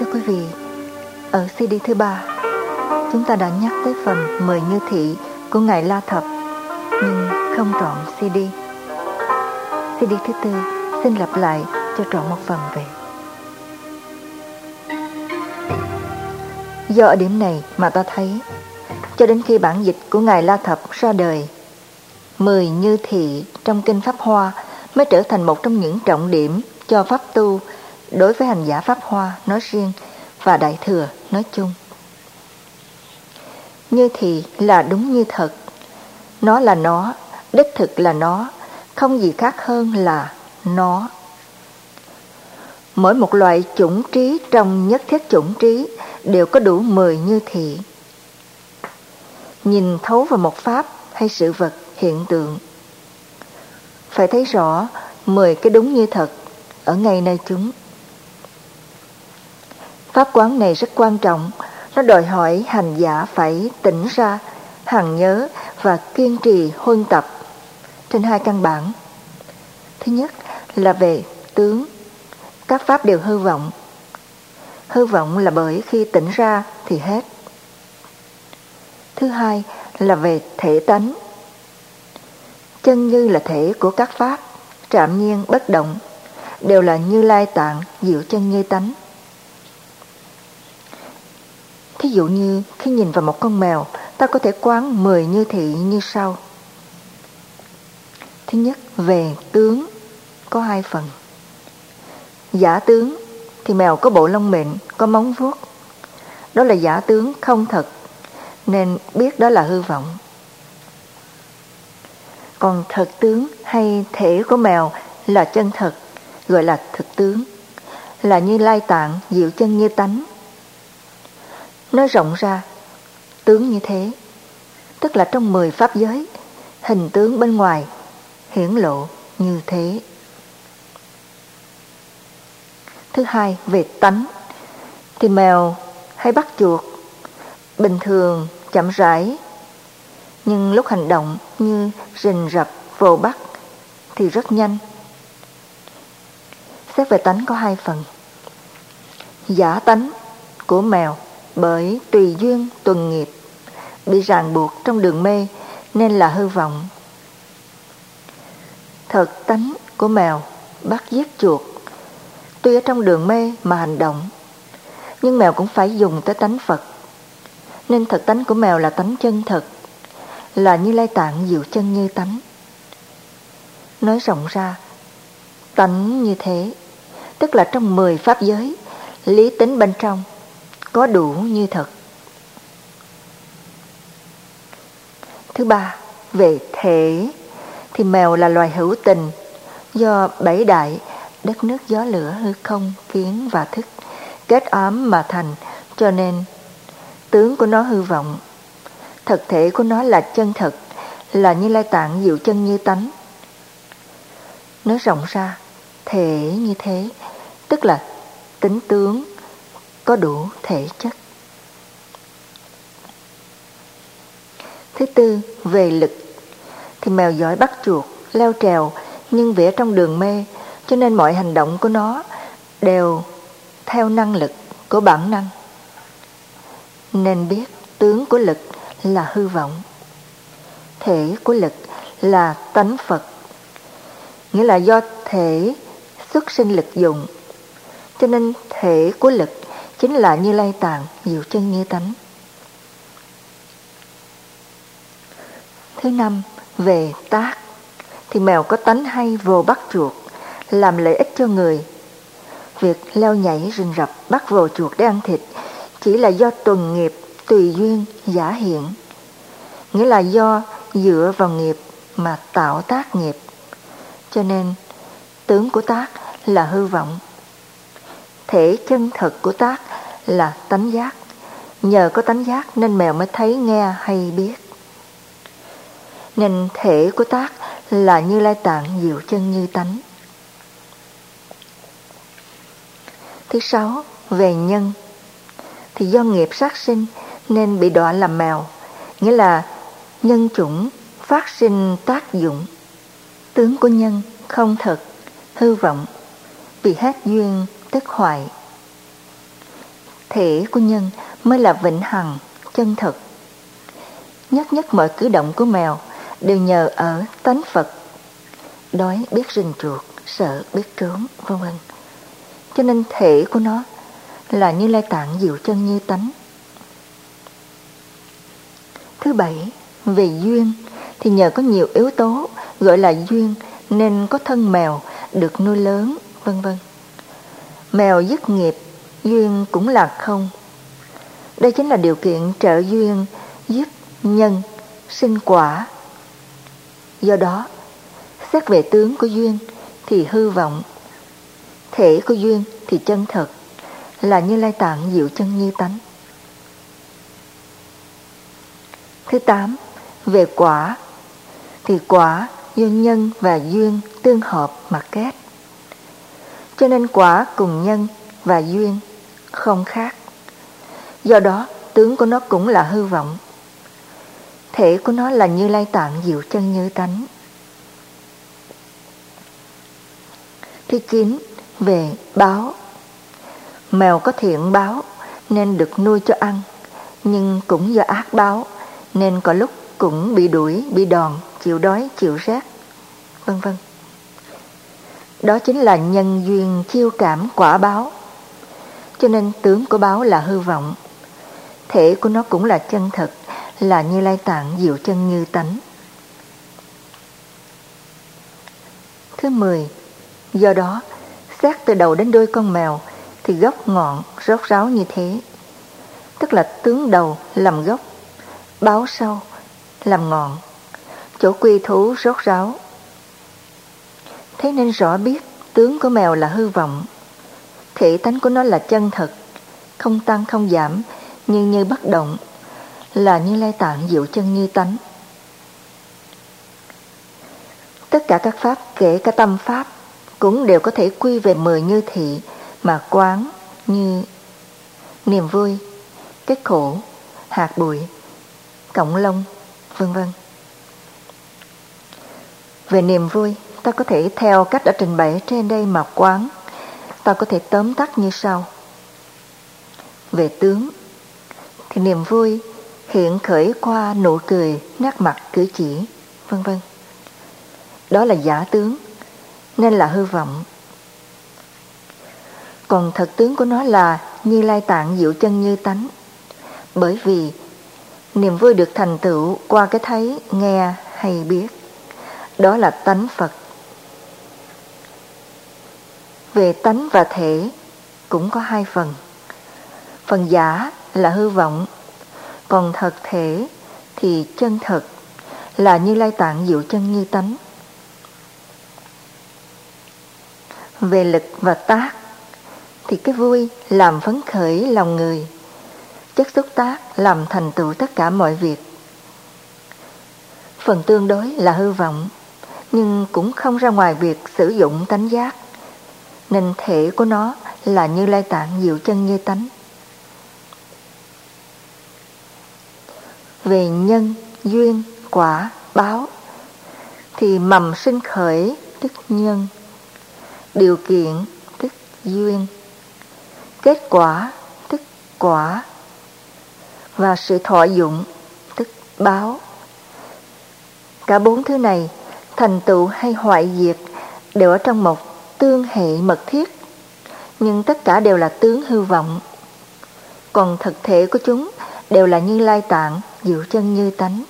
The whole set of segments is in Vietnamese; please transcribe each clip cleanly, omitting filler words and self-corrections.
Thưa quý vị, ở CD thứ 3, chúng ta đã nhắc tới phần 10 như thị của Ngài La Thập, nhưng không trọn CD. CD thứ 4 xin lặp lại cho trọn một phần về. Do ở điểm này mà ta thấy, cho đến khi bản dịch của Ngài La Thập ra đời, 10 như thị trong Kinh Pháp Hoa mới trở thành một trong những trọng điểm cho Pháp tu đối với hành giả Pháp Hoa nói riêng và Đại Thừa nói chung. Như thị là đúng như thật, nó là nó, đích thực là nó, không gì khác hơn là nó. Mỗi một loại chủng trí trong nhất thiết chủng trí đều có đủ 10 như thị. Nhìn thấu vào một pháp hay sự vật, hiện tượng, phải thấy rõ 10 cái đúng như thật ở ngay nơi chúng. Pháp quán này rất quan trọng, nó đòi hỏi hành giả phải tỉnh ra, hằng nhớ và kiên trì huân tập trên hai căn bản. Thứ nhất là về tướng, các pháp đều hư vọng. Hư vọng là bởi khi tỉnh ra thì hết. Thứ hai là về thể tánh. Chân như là thể của các pháp, trạm nhiên bất động, đều là Như Lai Tạng diệu chân như tánh. Thí dụ như khi nhìn vào một con mèo, ta có thể quán 10 như thị như sau. Thứ nhất, về tướng có hai phần. Giả tướng thì mèo có bộ lông mịn, có móng vuốt. Đó là giả tướng không thật, nên biết đó là hư vọng. Còn thật tướng hay thể của mèo là chân thật, gọi là thực tướng, là Như Lai Tạng diệu chân như tánh. Nói rộng ra, tướng như thế, tức là trong 10 pháp giới, hình tướng bên ngoài hiển lộ như thế. Thứ hai, về tánh, thì mèo hay bắt chuột bình thường chậm rãi, nhưng lúc hành động như rình rập, vồ bắt thì rất nhanh. Xét về tánh có hai phần. Giả tánh của mèo bởi tùy duyên tuần nghiệp, bị ràng buộc trong đường mê nên là hư vọng. Thật tánh của mèo bắt giết chuột, tuy ở trong đường mê mà hành động, nhưng mèo cũng phải dùng tới tánh Phật, nên thật tánh của mèo là tánh chân thật, là Như Lai Tạng diệu chân như tánh. Nói rộng ra, tánh như thế, tức là trong 10 pháp giới, lý tính bên trong có đủ như thật. Thứ ba, về thể, thì mèo là loài hữu tình, do bảy đại, đất nước gió lửa hư không kiến và thức kết ám mà thành, cho nên tướng của nó hư vọng. Thật thể của nó là chân thật, là Như Lai Tạng diệu chân như tánh. Nói rộng ra, thể như thế, tức là tính tướng có đủ thể chất. Thứ tư, về lực, thì mèo giỏi bắt chuột, leo trèo, nhưng vì ở trong đường mê, cho nên mọi hành động của nó đều theo năng lực của bản năng. Nên biết tướng của lực là hư vọng, thể của lực là tánh Phật, nghĩa là do thể xuất sinh lực dụng, cho nên thể của lực chính là Như Lai Tạng diệu chân như tánh. Thứ năm, về tác, thì mèo có tánh hay vồ bắt chuột, làm lợi ích cho người. Việc leo nhảy rình rập bắt vồ chuột để ăn thịt chỉ là do tuần nghiệp, tùy duyên, giả hiện, nghĩa là do dựa vào nghiệp mà tạo tác nghiệp, cho nên tướng của tác là hư vọng. Thể chân thật của tác là tánh giác, nhờ có tánh giác nên mèo mới thấy, nghe hay biết. Nên thể của tác là Như Lai Tạng diệu chân như tánh. Thứ sáu, về nhân, thì do nghiệp sát sinh nên bị đọa làm mèo, nghĩa là nhân chủng phát sinh tác dụng. Tướng của nhân không thật, hư vọng, vì hết duyên tức hoại. thể của nhân mới là vĩnh hằng, chân thực. Nhất nhất mọi cử động của mèo đều nhờ ở tánh Phật. Đói biết rình chuột, sợ biết trốn, vân vân. Cho nên thể của nó là Như Lai Tạng diệu chân như tánh. Thứ bảy, về duyên thì nhờ có nhiều yếu tố gọi là duyên nên có thân mèo được nuôi lớn, vân vân. Mèo dứt nghiệp, duyên cũng là không. Đây chính là điều kiện trợ duyên giúp nhân sinh quả. Do đó, xét về tướng của duyên thì hư vọng, thể của duyên thì chân thật, là Như Lai Tạng diệu chân như tánh. Thứ 8, về quả thì quả do nhân và duyên tương hợp mà kết. Cho nên quả cùng nhân và duyên không khác. Do đó tướng của nó cũng là hư vọng. Thể của nó là Như Lai Tạng diệu chân như tánh. Thứ 9, về báo. Mèo có thiện báo nên được nuôi cho ăn, nhưng cũng do ác báo nên có lúc cũng bị đuổi, bị đòn, chịu đói, chịu rét, vân vân. Đó chính là nhân duyên chiêu cảm quả báo. Cho nên tướng của báo là hư vọng. Thể của nó cũng là chân thật, là Như Lai Tạng diệu chân như tánh. Thứ 10, do đó xét từ đầu đến đuôi con mèo thì gốc ngọn rốt ráo như thế. Tức là tướng đầu làm gốc, báo sau làm ngọn, chỗ quy thú rốt ráo. Thế nên rõ biết tướng của mèo là hư vọng, thể tánh của nó là chân thật, không tăng không giảm, như bất động, là Như Lai Tạng diệu chân như tánh. Tất cả các pháp, kể cả tâm pháp, cũng đều có thể quy về 10 như thị mà quán, như niềm vui, cái khổ, hạt bụi, cọng lông, vân vân. Về niềm vui, ta có thể theo cách đã trình bày trên đây mà quán. Ta có thể tóm tắt như sau. Về tướng thì niềm vui hiện khởi qua nụ cười, nét mặt, cử chỉ, vân vân. Đó là giả tướng nên là hư vọng. Còn thật tướng của nó là Như Lai Tạng diệu chân như tánh. Bởi vì niềm vui được thành tựu qua cái thấy, nghe hay biết. Đó là tánh Phật. Về tánh và thể cũng có hai phần. Phần giả là hư vọng, còn thật thể thì chân thật, là Như Lai Tạng diệu chân như tánh. Về lực và tác thì cái vui làm phấn khởi lòng người, chất xúc tác làm thành tựu tất cả mọi việc. Phần tương đối là hư vọng, nhưng cũng không ra ngoài việc sử dụng tánh giác, nên thể của nó là Như Lai Tạng diệu chân như tánh. Về nhân, duyên, quả, báo thì mầm sinh khởi tức nhân, điều kiện tức duyên, kết quả tức quả, và sự thọ dụng tức báo. Cả 4 thứ này thành tựu hay hoại diệt đều ở trong một tương hệ mật thiết, nhưng tất cả đều là tướng hư vọng. Còn thực thể của chúng đều là Như Lai Tạng diệu chân như tánh.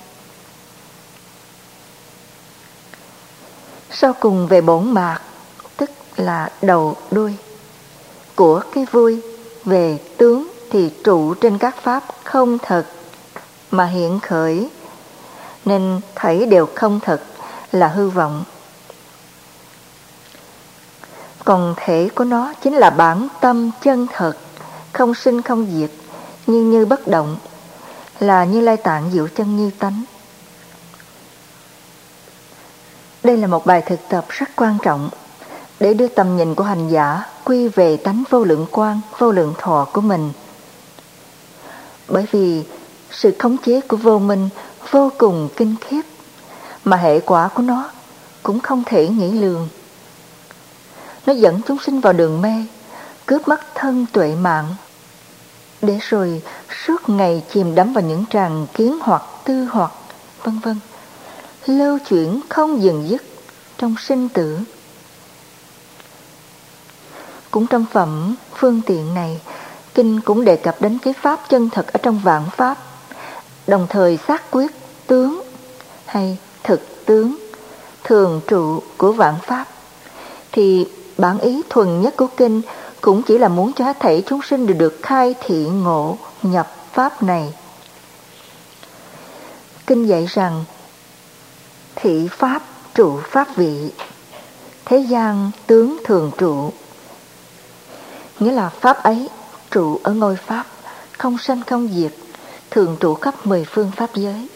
Sau cùng về bổn mạc, tức là đầu đuôi của cái vui. Về tướng thì trụ trên các pháp không thật mà hiện khởi, nên thảy đều không thật, là hư vọng. Còn thể của nó chính là bản tâm chân thật, không sinh không diệt, như bất động, là Như Lai Tạng diệu chân như tánh. Đây là một bài thực tập rất quan trọng để đưa tầm nhìn của hành giả quy về tánh vô lượng quang, vô lượng thọ của mình. Bởi vì sự khống chế của vô minh vô cùng kinh khiếp, mà hệ quả của nó cũng không thể nghĩ lường. Nó dẫn chúng sinh vào đường mê, cướp mất thân tuệ mạng. để rồi suốt ngày chìm đắm vào những tràng kiến hoặc tư hoặc, vân vân, lưu chuyển không dừng dứt trong sinh tử. Cũng trong phẩm phương tiện này, Kinh cũng đề cập đến cái pháp chân thật ở trong vạn pháp, đồng thời xác quyết tướng hay thực tướng, thường trụ của vạn pháp. Thì bản ý thuần nhất của Kinh cũng chỉ là muốn cho hết thảy chúng sinh đều được khai thị ngộ nhập pháp này. Kinh dạy rằng thị pháp trụ pháp vị, thế gian tướng thường trụ, nghĩa là pháp ấy trụ ở ngôi pháp, không sanh không diệt, thường trụ khắp 10 phương pháp giới.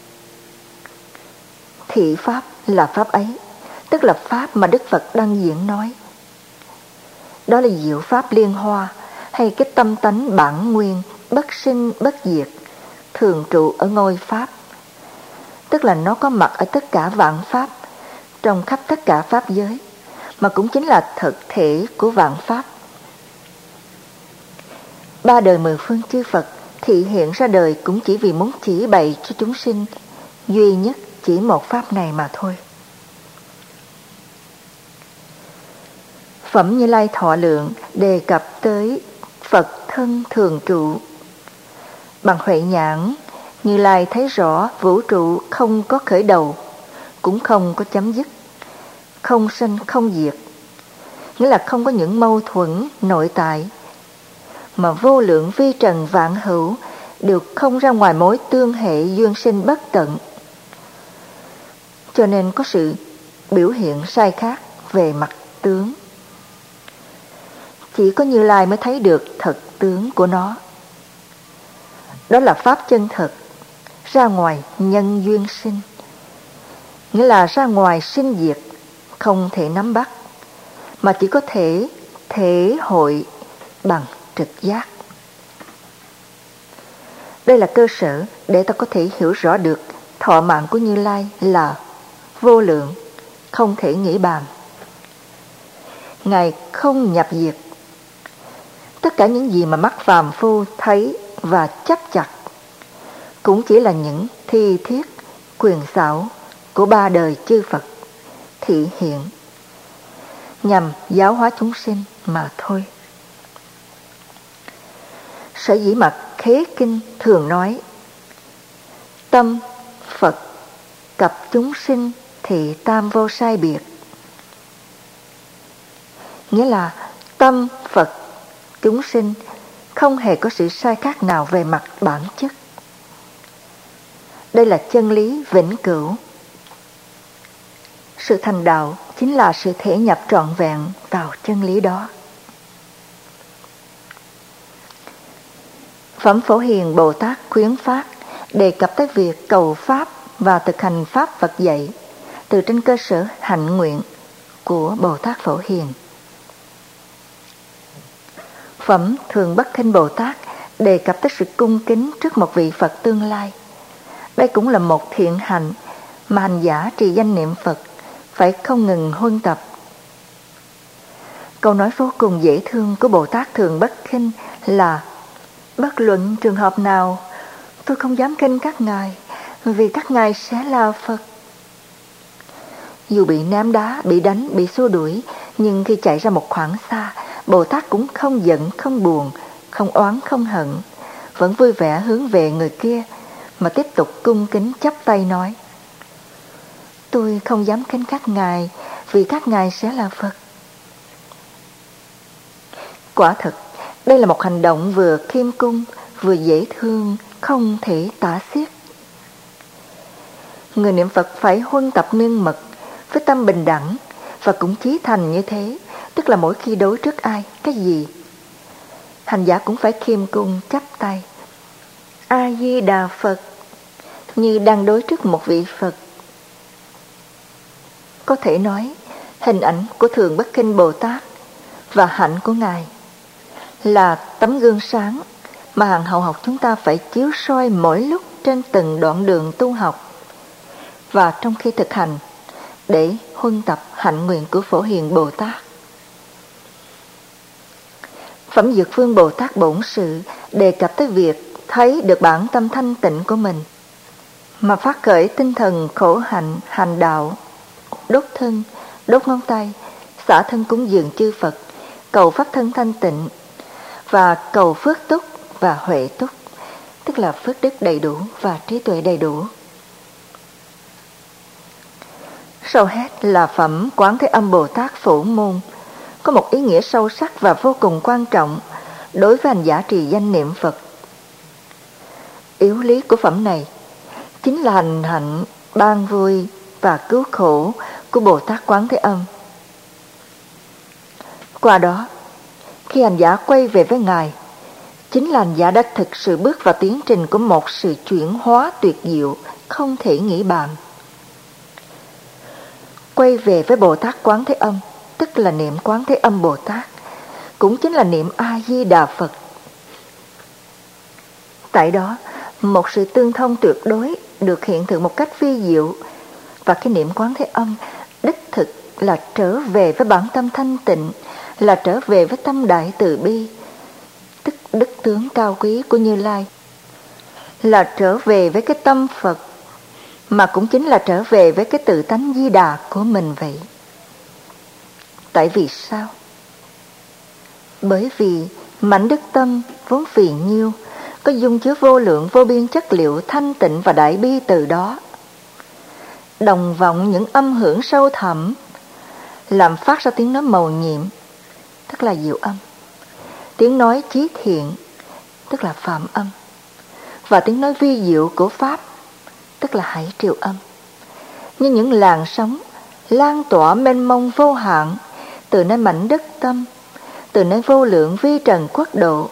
Thị pháp là pháp ấy, tức là pháp mà Đức Phật đang diễn nói. Đó là diệu pháp liên hoa, hay cái tâm tánh bản nguyên, bất sinh bất diệt, thường trụ ở ngôi pháp. Tức là nó có mặt ở tất cả vạn pháp, trong khắp tất cả pháp giới, mà cũng chính là thực thể của vạn pháp. 3 đời 10 phương chư Phật thị hiện ra đời cũng chỉ vì muốn chỉ bày cho chúng sinh duy nhất chỉ một pháp này mà thôi. Phẩm Như Lai Thọ Lượng đề cập tới Phật thân thường trụ. Bằng huệ nhãn, Như Lai thấy rõ vũ trụ không có khởi đầu, cũng không có chấm dứt, không sanh không diệt, nghĩa là không có những mâu thuẫn nội tại, mà vô lượng vi trần vạn hữu đều không ra ngoài mối tương hệ duyên sinh bất tận. Cho nên có sự biểu hiện sai khác về mặt tướng. Chỉ có Như Lai mới thấy được thật tướng của nó. Đó là pháp chân thật, ra ngoài nhân duyên sinh, nghĩa là ra ngoài sinh diệt, không thể nắm bắt, mà chỉ có thể thể hội bằng trực giác. Đây là cơ sở để ta có thể hiểu rõ được thọ mạng của Như Lai là vô lượng, không thể nghĩ bàn. Ngài không nhập diệt. Tất cả những gì mà mắt phàm phu thấy và chấp chặt cũng chỉ là những thi thiết, quyền xảo của 3 đời chư Phật thị hiện nhằm giáo hóa chúng sinh mà thôi. Sở dĩ mà Khế Kinh thường nói tâm Phật cập chúng sinh thì tam vô sai biệt, nghĩa là tâm Phật chúng sinh không hề có sự sai khác nào về mặt bản chất. Đây là chân lý vĩnh cửu. Sự thành đạo chính là sự thể nhập trọn vẹn vào chân lý đó. Phẩm Phổ Hiền Bồ Tát khuyến phát đề cập tới việc cầu pháp và thực hành pháp Phật dạy từ trên cơ sở hạnh nguyện của Bồ Tát Phổ Hiền. Phẩm Thường Bất Khinh Bồ Tát đề cập tới sự cung kính trước một vị Phật tương lai. Đây cũng là một thiện hạnh mà hành giả trì danh niệm Phật phải không ngừng huân tập. Câu nói vô cùng dễ thương của Bồ Tát Thường Bất Khinh là: bất luận trường hợp nào, tôi không dám khinh các ngài, vì các ngài sẽ là Phật. Dù bị ném đá, bị đánh, bị xua đuổi, nhưng khi chạy ra một khoảng xa, Bồ Tát cũng không giận, không buồn, không oán, không hận, vẫn vui vẻ hướng về người kia, mà tiếp tục cung kính chắp tay nói: tôi không dám khinh các ngài, vì các ngài sẽ là Phật. Quả thật, đây là một hành động vừa khiêm cung, vừa dễ thương, không thể tả xiết. Người niệm Phật phải huân tập miên mật với tâm bình đẳng, và cũng chí thành như thế, tức là mỗi khi đối trước ai, cái gì, hành giả cũng phải khiêm cung chắp tay A Di Đà Phật, như đang đối trước một vị Phật. Có thể nói, hình ảnh của Thường Bất Khinh Bồ Tát và hạnh của Ngài là tấm gương sáng mà hàng hậu học chúng ta phải chiếu soi mỗi lúc trên từng đoạn đường tu học và trong khi thực hành, để huân tập hạnh nguyện của Phổ Hiền Bồ Tát. Phẩm Dược Phương Bồ Tát Bổn Sự đề cập tới việc thấy được bản tâm thanh tịnh của mình, mà phát khởi tinh thần khổ hạnh hành đạo, đốt thân, đốt ngón tay, xả thân cúng dường chư Phật, cầu pháp thân thanh tịnh và cầu phước túc và huệ túc, tức là phước đức đầy đủ và trí tuệ đầy đủ. Sau hết là phẩm Quán Thế Âm Bồ Tát Phổ Môn, có một ý nghĩa sâu sắc và vô cùng quan trọng đối với hành giả trì danh niệm Phật. Yếu lý của phẩm này chính là hành hạnh ban vui và cứu khổ của Bồ Tát Quán Thế Âm. Qua đó, khi hành giả quay về với Ngài, chính là hành giả đã thực sự bước vào tiến trình của một sự chuyển hóa tuyệt diệu không thể nghĩ bàn. Quay về với Bồ Tát Quán Thế Âm, tức là niệm Quán Thế Âm Bồ Tát, cũng chính là niệm A-di-đà Phật. Tại đó, một sự tương thông tuyệt đối được hiện thực một cách vi diệu, và cái niệm Quán Thế Âm đích thực là trở về với bản tâm thanh tịnh, là trở về với tâm đại từ bi, tức đức tướng cao quý của Như Lai, là trở về với cái tâm Phật, mà cũng chính là trở về với cái tự tánh Di Đà của mình vậy. Tại vì sao? Bởi vì mảnh đức tâm vốn phì nhiêu, có dung chứa vô lượng vô biên chất liệu thanh tịnh và đại bi từ đó, đồng vọng những âm hưởng sâu thẳm, làm phát ra tiếng nói mầu nhiệm, tức là diệu âm, tiếng nói chí thiện, tức là phạm âm, và tiếng nói vi diệu của Pháp, tức là hải triều âm, như những làn sóng lan tỏa mênh mông vô hạn từ nơi mảnh đất tâm, từ nơi vô lượng vi trần quốc độ.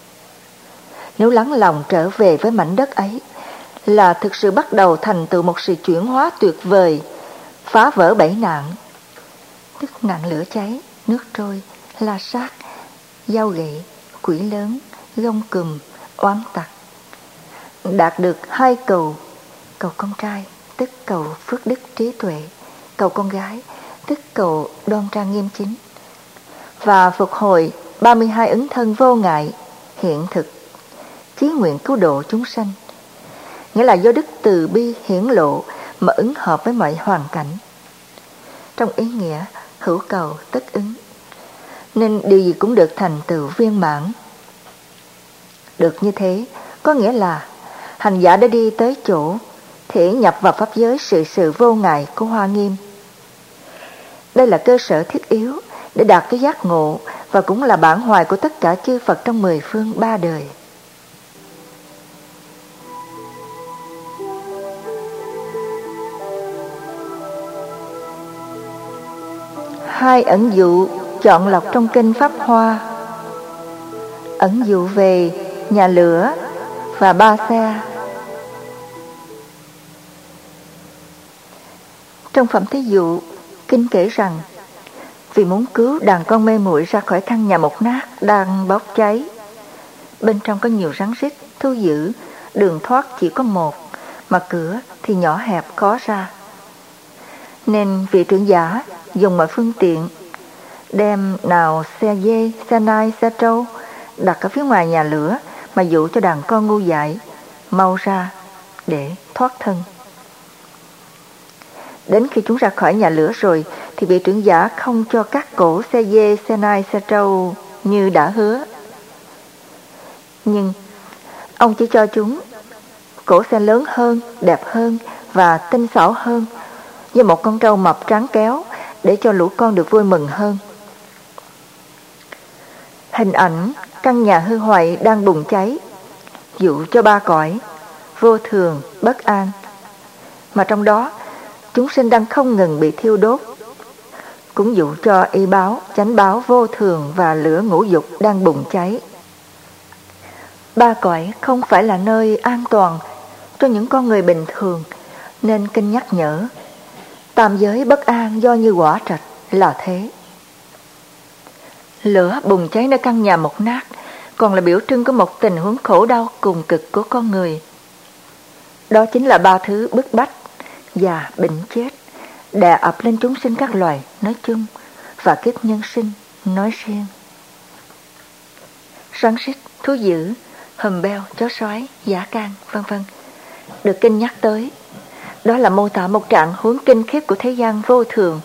Nếu lắng lòng trở về với mảnh đất ấy, là thực sự bắt đầu thành tựu một sự chuyển hóa tuyệt vời, phá vỡ bảy nạn, tức nạn lửa cháy, nước trôi, la sát, dao gậy, quỷ lớn, gông cùm, oán tặc. Đạt được hai cầu: cầu con trai, tức cầu phước đức trí tuệ; cầu con gái, tức cầu đoan trang nghiêm chính; và phục hồi 32 ứng thân vô ngại, hiện thực, chí nguyện cứu độ chúng sanh, nghĩa là do đức từ bi hiển lộ mà ứng hợp với mọi hoàn cảnh. Trong ý nghĩa hữu cầu tất ứng, nên điều gì cũng được thành tựu viên mãn. Được như thế, có nghĩa là hành giả đã đi tới chỗ thể nhập vào pháp giới sự sự vô ngại của Hoa Nghiêm. Đây là cơ sở thiết yếu để đạt cái giác ngộ, và cũng là bản hoài của tất cả chư Phật trong 10 phương 3 đời. Hai ẩn dụ chọn lọc trong kinh Pháp Hoa. Ẩn dụ về nhà lửa và ba xe. Trong phẩm thí dụ, kinh kể rằng vì muốn cứu đàn con mê muội ra khỏi căn nhà mục nát đang bốc cháy, bên trong có nhiều rắn rít, thú dữ, đường thoát chỉ có một, mà cửa thì nhỏ hẹp khó ra. Nên vị trưởng giả dùng mọi phương tiện, đem nào xe dê, xe nai, xe trâu đặt ở phía ngoài nhà lửa, mà dụ cho đàn con ngu dại mau ra để thoát thân. Đến khi chúng ra khỏi nhà lửa rồi, thì vị trưởng giả không cho các cổ xe dê, xe nai, xe trâu như đã hứa, nhưng ông chỉ cho chúng cổ xe lớn hơn, đẹp hơn và tinh xảo hơn, với một con trâu mập trắng kéo, để cho lũ con được vui mừng hơn. Hình ảnh căn nhà hư hoại đang bùng cháy dụ cho ba cõi vô thường, bất an, mà trong đó chúng sinh đang không ngừng bị thiêu đốt, cũng dụ cho y báo, chánh báo vô thường và lửa ngũ dục đang bùng cháy. Ba cõi không phải là nơi an toàn cho những con người bình thường, nên kinh nhắc nhở tam giới bất an do như quả trạch là thế. Lửa bùng cháy nơi căn nhà mục nát còn là biểu trưng của một tình huống khổ đau cùng cực của con người. Đó chính là ba thứ bức bách, già, bệnh, chết đè ập lên chúng sinh các loài nói chung và kiếp nhân sinh nói riêng. Rắn rít, thú dữ, hùm beo, chó sói, dã can, vân vân, được kinh nhắc tới. Đó là mô tả một trạng huống kinh khiếp của thế gian vô thường.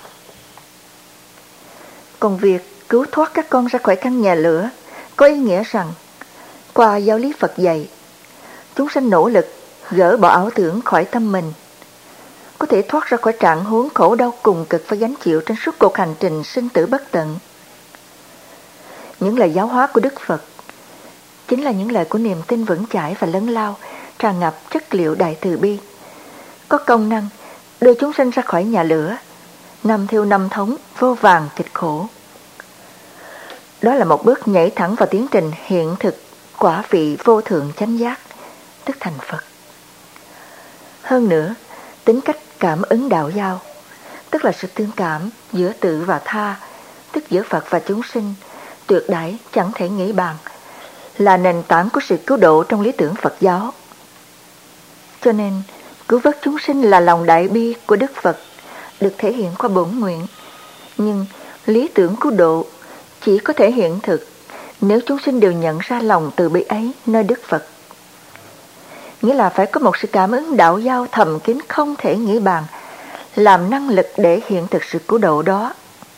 Còn việc cứu thoát các con ra khỏi căn nhà lửa có ý nghĩa rằng, qua giáo lý Phật dạy, chúng sanh nỗ lực gỡ bỏ ảo tưởng khỏi tâm mình, có thể thoát ra khỏi trạng huống khổ đau cùng cực phải gánh chịu trên suốt cuộc hành trình sinh tử bất tận. Những lời giáo hóa của Đức Phật chính là những lời của niềm tin vững chãi và lớn lao, tràn ngập chất liệu đại từ bi, có công năng đưa chúng sanh ra khỏi nhà lửa, năm theo năm thống vô vàn kịch khổ. Đó là một bước nhảy thẳng vào tiến trình hiện thực quả vị vô thượng chánh giác, tức thành Phật. Hơn nữa, tính cách cảm ứng đạo giao, tức là sự tương cảm giữa tự và tha, tức giữa Phật và chúng sinh, tuyệt đại chẳng thể nghĩ bàn, là nền tảng của sự cứu độ trong lý tưởng Phật giáo. Cho nên, cứu vớt chúng sinh là lòng đại bi của Đức Phật, được thể hiện qua bổn nguyện. Nhưng lý tưởng cứu độ chỉ có thể hiện thực nếu chúng sinh đều nhận ra lòng từ bi ấy nơi Đức Phật. Nghĩa là phải có một sự cảm ứng đạo giao thầm kín không thể nghĩ bàn, làm năng lực để hiện thực sự cứu độ đó.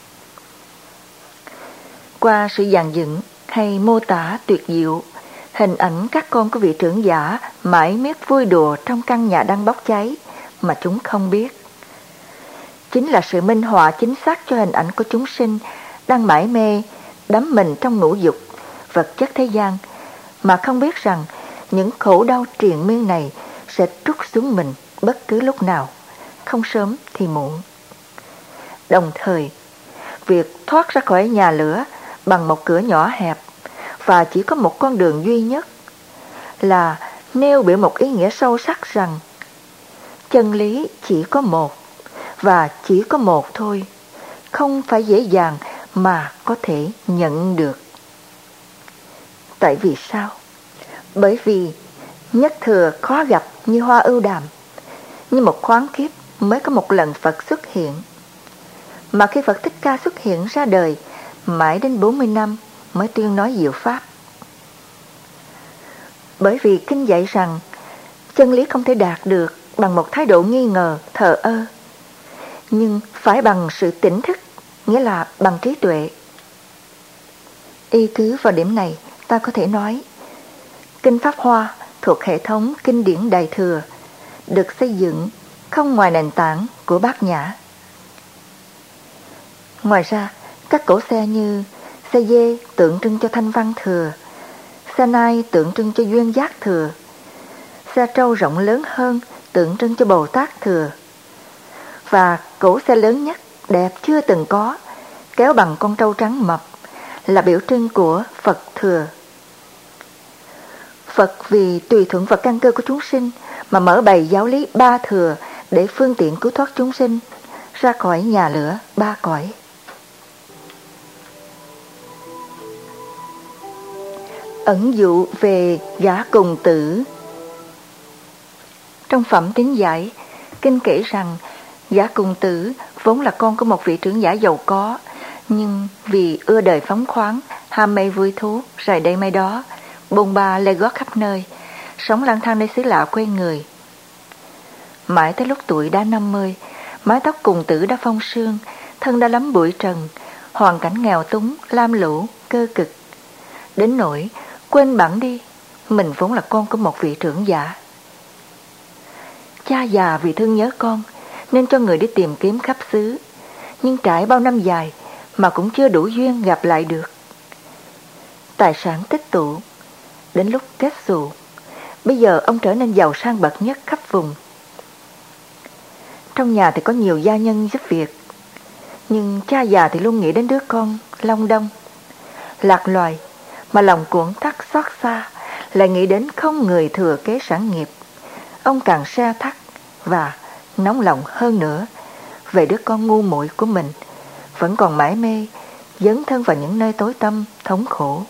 Qua sự dàn dựng hay mô tả tuyệt diệu, hình ảnh các con của vị trưởng giả mãi miết vui đùa trong căn nhà đang bốc cháy mà chúng không biết, chính là sự minh họa chính xác cho hình ảnh của chúng sinh đang mải mê đắm mình trong ngũ dục, vật chất thế gian, mà không biết rằng những khổ đau triền miên này sẽ trút xuống mình bất cứ lúc nào, không sớm thì muộn. Đồng thời, việc thoát ra khỏi nhà lửa bằng một cửa nhỏ hẹp và chỉ có một con đường duy nhất là nêu biểu một ý nghĩa sâu sắc rằng chân lý chỉ có một và chỉ có một thôi, không phải dễ dàng mà có thể nhận được. Tại vì sao? Bởi vì nhất thừa khó gặp như hoa ưu đàm, như một khoáng kiếp mới có một lần Phật xuất hiện. Mà khi Phật Thích Ca xuất hiện ra đời, mãi đến 40 năm mới tuyên nói diệu pháp. Bởi vì kinh dạy rằng chân lý không thể đạt được bằng một thái độ nghi ngờ, thờ ơ, nhưng phải bằng sự tỉnh thức, nghĩa là bằng trí tuệ. Y cứ vào điểm này, ta có thể nói, Kinh Pháp Hoa thuộc hệ thống kinh điển Đại Thừa, được xây dựng không ngoài nền tảng của Bát Nhã. Ngoài ra, các cổ xe như xe dê tượng trưng cho thanh văn thừa, xe nai tượng trưng cho duyên giác thừa, xe trâu rộng lớn hơn tượng trưng cho Bồ Tát thừa, và cổ xe lớn nhất đẹp chưa từng có, kéo bằng con trâu trắng mập, là biểu trưng của Phật thừa. Phật vì tùy thuận vào căn cơ của chúng sinh mà mở bày giáo lý ba thừa để phương tiện cứu thoát chúng sinh ra khỏi nhà lửa ba cõi. Ẩn dụ về gã cùng tử. Trong phẩm Tín Giải, kinh kể rằng gã cùng tử vốn là con của một vị trưởng giả giàu có, nhưng vì ưa đời phóng khoáng, ham mê vui thú, rày đây mai đó, bôn ba lê gót khắp nơi, sống lang thang nơi xứ lạ quê người. Mãi tới lúc tuổi đã 50, mái tóc cùng tử đã phong sương, thân đã lắm bụi trần, hoàn cảnh nghèo túng, lam lũ, cơ cực, đến nỗi quên bẵng đi mình vốn là con của một vị trưởng giả. Cha già vì thương nhớ con nên cho người đi tìm kiếm khắp xứ, nhưng trải bao năm dài mà cũng chưa đủ duyên gặp lại được. Tài sản tích tụ, đến lúc kết xù, bây giờ ông trở nên giàu sang bậc nhất khắp vùng. Trong nhà thì có nhiều gia nhân giúp việc, nhưng cha già thì luôn nghĩ đến đứa con long đong, lạc loài, mà lòng cuộn thắt xót xa, lại nghĩ đến không người thừa kế sản nghiệp. Ông càng se thắt và nóng lòng hơn nữa về đứa con ngu muội của mình, vẫn còn mải mê dấn thân vào những nơi tối tăm thống khổ.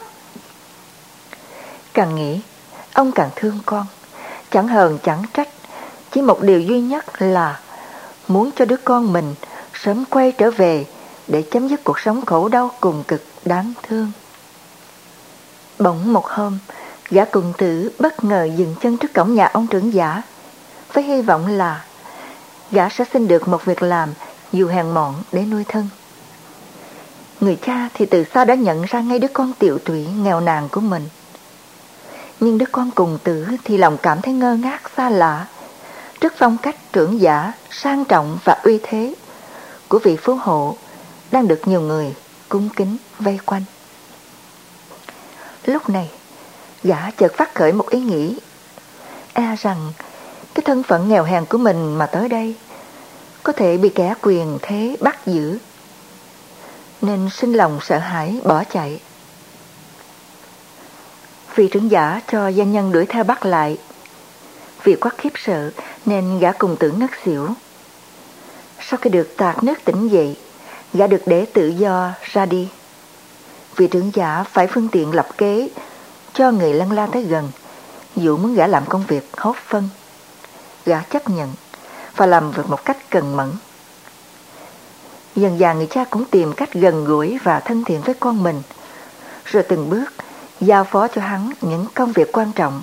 Càng nghĩ, ông càng thương con, chẳng hờn chẳng trách, chỉ một điều duy nhất là muốn cho đứa con mình sớm quay trở về để chấm dứt cuộc sống khổ đau cùng cực đáng thương. Bỗng một hôm, Gã cùng tử bất ngờ dừng chân trước cổng nhà ông trưởng giả, với hy vọng là gã sẽ xin được một việc làm dù hèn mọn để nuôi thân. Người cha thì từ xa đã nhận ra ngay đứa con tiệu tụy nghèo nàn của mình. Nhưng đứa con cùng tử thì lòng cảm thấy ngơ ngác xa lạ trước phong cách trưởng giả sang trọng và uy thế của vị phú hộ đang được nhiều người cung kính vây quanh. Lúc này, gã chợt phát khởi một ý nghĩ, e rằng cái thân phận nghèo hèn của mình mà tới đây có thể bị kẻ quyền thế bắt giữ, nên sinh lòng sợ hãi bỏ chạy. Vị trưởng giả cho gia nhân đuổi theo bắt lại. Vì quá khiếp sợ nên gã cùng tử ngất xỉu. Sau khi được tạt nước tỉnh dậy, gã được để tự do ra đi. Vị trưởng giả phải phương tiện lập kế cho người lân la tới gần, dụ muốn gã làm công việc hốt phân. Gã chấp nhận và làm việc một cách cần mẫn. Dần dà người cha cũng tìm cách gần gũi và thân thiện với con mình, rồi từng bước giao phó cho hắn những công việc quan trọng.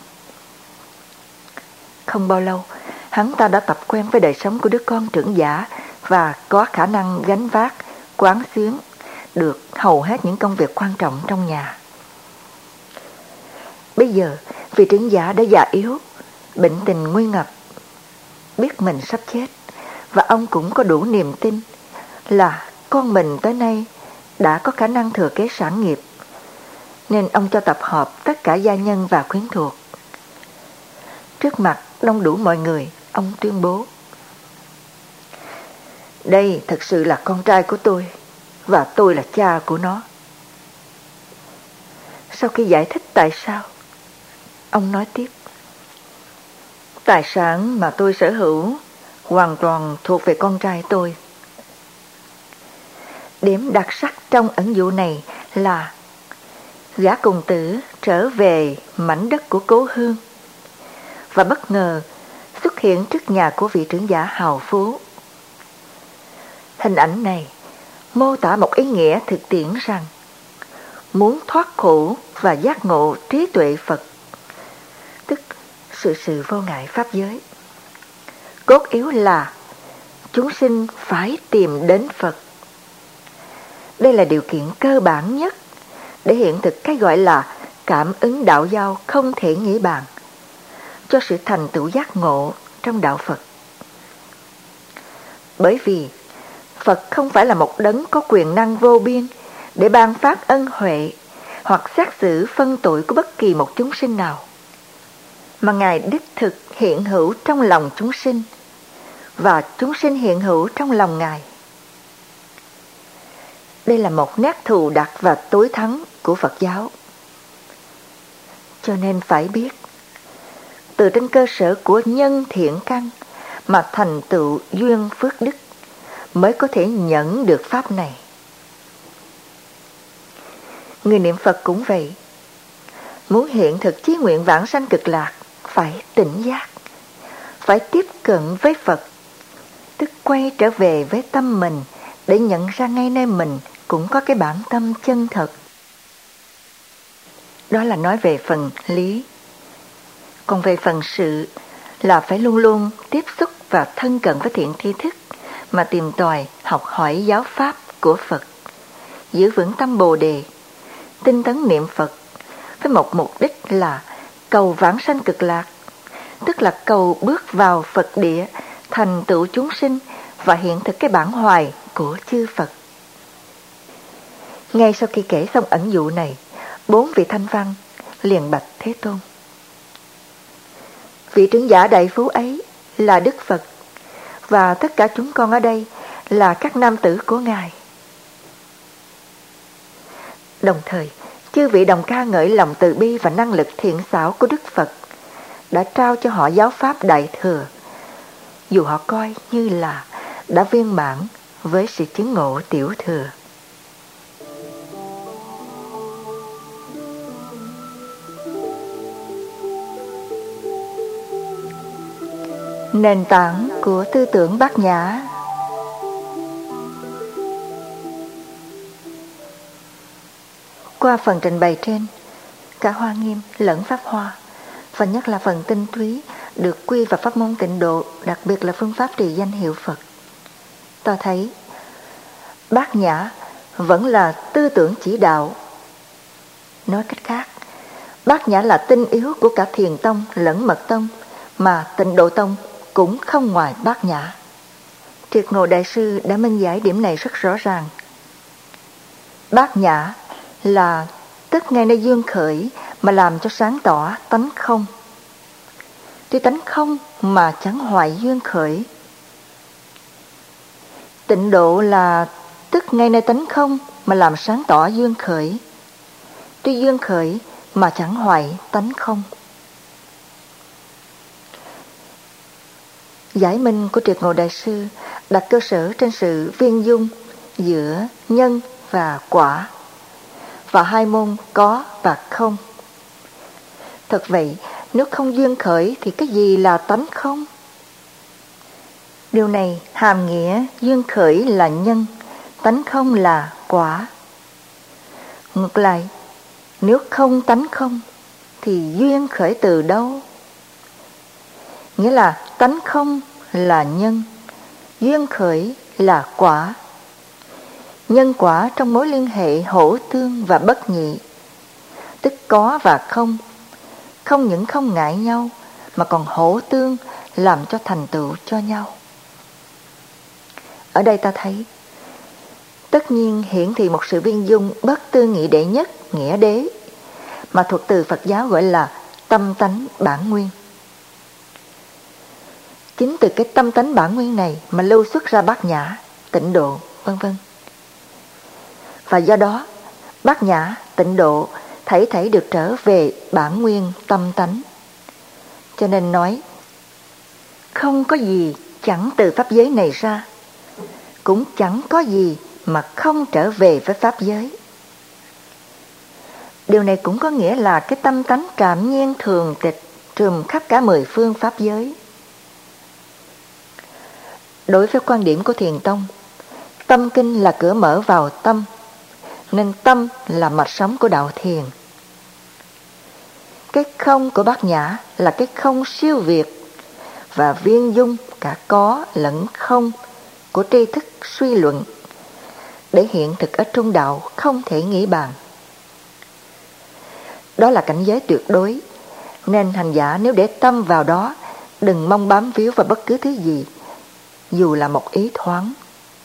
Không bao lâu, hắn ta đã tập quen với đời sống của đứa con trưởng giả và có khả năng gánh vác, quán xuyến được hầu hết những công việc quan trọng trong nhà. Bây giờ, vị trưởng giả đã già yếu, bệnh tình nguy ngập, biết mình sắp chết, và ông cũng có đủ niềm tin là con mình tới nay đã có khả năng thừa kế sản nghiệp, nên ông cho tập họp tất cả gia nhân và quyến thuộc. Trước mặt đông đủ mọi người, ông tuyên bố: đây thật sự là con trai của tôi, và tôi là cha của nó. Sau khi giải thích tại sao, ông nói tiếp: tài sản mà tôi sở hữu hoàn toàn thuộc về con trai tôi. Điểm đặc sắc trong ẩn dụ này là gã cùng tử trở về mảnh đất của cố hương và bất ngờ xuất hiện trước nhà của vị trưởng giả hào phú. Hình ảnh này mô tả một ý nghĩa thực tiễn rằng muốn thoát khổ và giác ngộ trí tuệ Phật, tức sự vô ngại pháp giới, cốt yếu là chúng sinh phải tìm đến Phật. Đây là điều kiện cơ bản nhất để hiện thực cái gọi là cảm ứng đạo giao không thể nghĩ bàn cho sự thành tựu giác ngộ trong đạo Phật. Bởi vì Phật không phải là một đấng có quyền năng vô biên để ban phát ân huệ hoặc xét xử phân tội của bất kỳ một chúng sinh nào, mà Ngài đích thực hiện hữu trong lòng chúng sinh và chúng sinh hiện hữu trong lòng Ngài. Đây là một nét thù đặc và tối thắng của Phật giáo. Cho nên phải biết, từ trên cơ sở của nhân thiện căn mà thành tựu duyên phước đức mới có thể nhận được pháp này. Người niệm Phật cũng vậy. Muốn hiện thực chí nguyện vãng sanh cực lạc, phải tỉnh giác, phải tiếp cận với Phật, tức quay trở về với tâm mình để nhận ra ngay nơi mình cũng có cái bản tâm chân thật. Đó là nói về phần lý. Còn về phần sự là phải luôn luôn tiếp xúc và thân cận với thiện tri thức mà tìm tòi học hỏi giáo pháp của Phật, giữ vững tâm Bồ đề, tinh tấn niệm Phật với một mục đích là cầu vãng sanh cực lạc, tức là cầu bước vào Phật địa, thành tựu chúng sinh và hiện thực cái bản hoài của chư Phật. Ngay sau khi kể xong ẩn dụ này, 4 vị thanh văn liền bạch Thế Tôn: vị trưởng giả đại phú ấy là Đức Phật, và tất cả chúng con ở đây là các nam tử của Ngài. Đồng thời, chư vị đồng ca ngợi lòng từ bi và năng lực thiện xảo của Đức Phật đã trao cho họ giáo pháp đại thừa, dù họ coi như là đã viên mãn với sự chứng ngộ tiểu thừa. Nền tảng của tư tưởng Bát Nhã. Qua phần trình bày trên, cả Hoa Nghiêm lẫn Pháp Hoa, và nhất là phần tinh túy được quy vào pháp môn Tịnh Độ, đặc biệt là phương pháp trì danh hiệu Phật, ta thấy Bát Nhã vẫn là tư tưởng chỉ đạo. Nói cách khác, Bát Nhã là tinh yếu của cả Thiền Tông lẫn Mật Tông, mà Tịnh Độ Tông cũng không ngoài Bát Nhã. Triệt Ngộ Đại Sư đã minh giải điểm này rất rõ ràng. Bát Nhã là tức ngay nơi duyên khởi mà làm cho sáng tỏ tánh không. Tuy tánh không mà chẳng hoại duyên khởi. Tịnh Độ là tức ngay nơi tánh không mà làm sáng tỏ duyên khởi. Tuy duyên khởi mà chẳng hoại tánh không. Giải minh của Triệt Ngộ Đại Sư đặt cơ sở trên sự viên dung giữa nhân và quả, và hai môn có và không. Thật vậy, nếu không duyên khởi thì cái gì là tánh không? Điều này hàm nghĩa duyên khởi là nhân, tánh không là quả. Ngược lại, nếu không tánh không thì duyên khởi từ đâu? Nghĩa là tánh không là nhân, duyên khởi là quả. Nhân quả trong mối liên hệ hỗ tương và bất nhị, tức có và không. Không những không ngại nhau mà còn hỗ tương, làm cho thành tựu cho nhau. Ở đây ta thấy tất nhiên hiển thị một sự viên dung bất tư nghị đệ nhất, nghĩa đế, mà thuộc từ Phật giáo gọi là tâm tánh bản nguyên. Chính từ cái tâm tánh bản nguyên này mà lưu xuất ra Bát Nhã, Tịnh Độ, vân vân. Và do đó, Bát Nhã, Tịnh Độ thảy được trở về bản nguyên tâm tánh. Cho nên nói, không có gì chẳng từ pháp giới này ra, cũng chẳng có gì mà không trở về với pháp giới. Điều này cũng có nghĩa là cái tâm tánh trạm nhiên thường tịch trùm khắp cả 10 phương pháp giới. Đối với quan điểm của Thiền Tông, tâm kinh là cửa mở vào tâm, nên tâm là mạch sống của đạo thiền. Cái không của Bát Nhã là cái không siêu việt và viên dung cả có lẫn không của tri thức suy luận, để hiện thực ở trung đạo không thể nghĩ bàn. Đó là cảnh giới tuyệt đối, nên hành giả nếu để tâm vào đó, đừng mong bám víu vào bất cứ thứ gì, dù là một ý thoáng.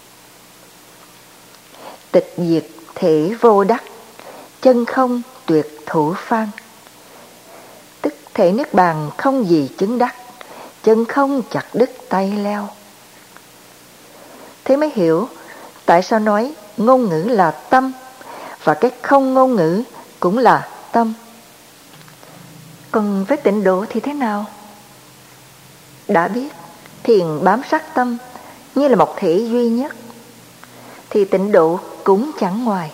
Tịch diệt thể vô đắc, chân không tuyệt thủ phan. Tức thể niết bàn không gì chứng đắc, chân không chặt đứt tay leo. Thế mới hiểu tại sao nói ngôn ngữ là tâm, và cái không ngôn ngữ cũng là tâm. Còn với Tịnh Độ thì thế nào? Đã biết thiền bám sát tâm như là một thể duy nhất, thì Tịnh Độ cũng chẳng ngoài.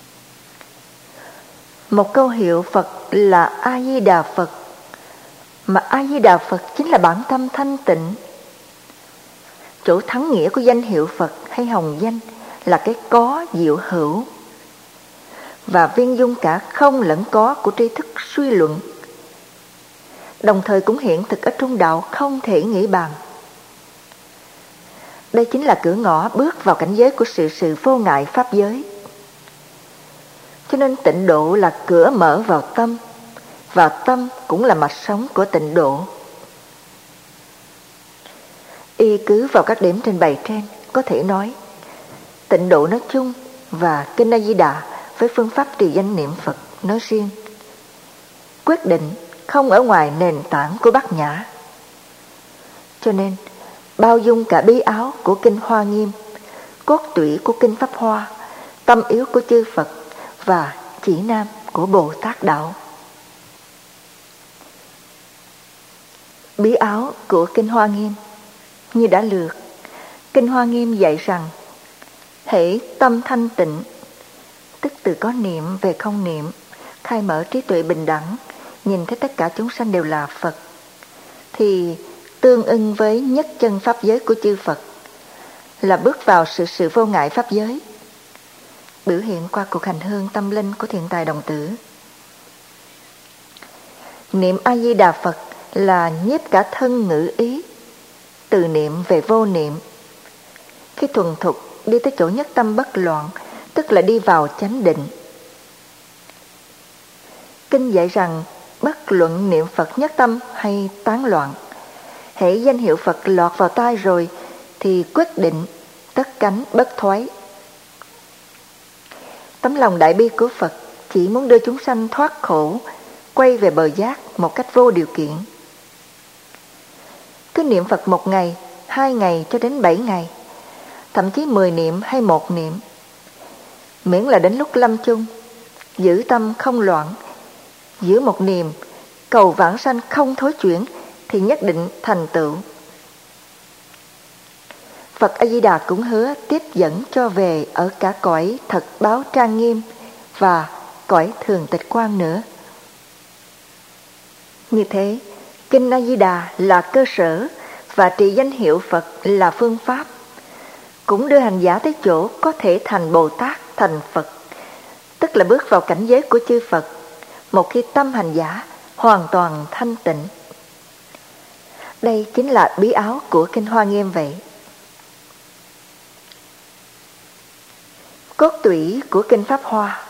Một câu hiệu Phật là A-di-đà Phật, mà A-di-đà Phật chính là bản tâm thanh tịnh. Chỗ thắng nghĩa của danh hiệu Phật hay hồng danh là cái có diệu hữu, và viên dung cả không lẫn có của tri thức suy luận, đồng thời cũng hiện thực ở trung đạo không thể nghĩ bàn. Đây chính là cửa ngõ bước vào cảnh giới của sự vô ngại pháp giới. Cho nên Tịnh Độ là cửa mở vào tâm, và tâm cũng là mạch sống của Tịnh Độ. Y cứ vào các điểm trình bày trên, có thể nói Tịnh Độ nói chung và Kinh A Di Đà với phương pháp trì danh niệm Phật nói riêng, quyết định không ở ngoài nền tảng của Bát Nhã. Cho nên bao dung cả bí áo của Kinh Hoa Nghiêm, cốt tủy của Kinh Pháp Hoa, tâm yếu của chư Phật và chỉ nam của Bồ Tát Đạo. Bí áo của Kinh Hoa Nghiêm như đã lược, Kinh Hoa Nghiêm dạy rằng hễ tâm thanh tịnh, tức từ có niệm về không niệm, khai mở trí tuệ bình đẳng, nhìn thấy tất cả chúng sanh đều là Phật, thì tương ưng với nhất chân pháp giới của chư Phật, là bước vào sự vô ngại pháp giới, biểu hiện qua cuộc hành hương tâm linh của Thiện Tài Đồng Tử. Niệm A Di Đà Phật là nhiếp cả thân ngữ ý, từ niệm về vô niệm. Khi thuần thục đi tới chỗ nhất tâm bất loạn, tức là đi vào chánh định. Kinh dạy rằng bất luận niệm Phật nhất tâm hay tán loạn, hễ danh hiệu Phật lọt vào tai rồi thì quyết định tất cánh bất thoái. Tấm lòng đại bi của Phật chỉ muốn đưa chúng sanh thoát khổ, quay về bờ giác một cách vô điều kiện. Cứ niệm Phật 1 ngày, 2 ngày cho đến 7 ngày, thậm chí 10 niệm hay 1 niệm, miễn là đến lúc lâm chung, giữ tâm không loạn, giữ một niệm, cầu vãng sanh không thối chuyển thì nhất định thành tựu. Phật A Di Đà cũng hứa tiếp dẫn cho về ở cả cõi thật báo trang nghiêm và cõi thường tịch quan nữa. Như thế, Kinh A Di Đà là cơ sở và trì danh hiệu Phật là phương pháp, cũng đưa hành giả tới chỗ có thể thành Bồ Tát, thành Phật, tức là bước vào cảnh giới của chư Phật, một khi tâm hành giả hoàn toàn thanh tịnh. Đây chính là bí áo của Kinh Hoa Nghiêm vậy. Cốt tủy của Kinh Pháp Hoa.